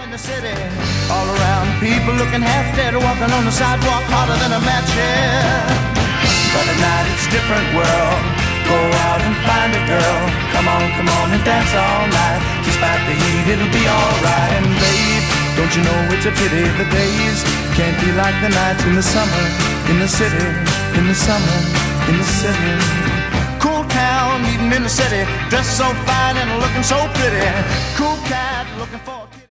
in the city, all around, people looking half dead, walking on the sidewalk harder than a match head. But at night it's a different world. Go out and find a girl. Come on and dance all night. Despite the heat, it'll be alright. And babe, don't you know it's a pity the days can't be like the nights in the summer, in the city, in the summer, in the city. Cool town, meeting in the city, dressed so fine and looking so pretty. Cool cat looking for a kid.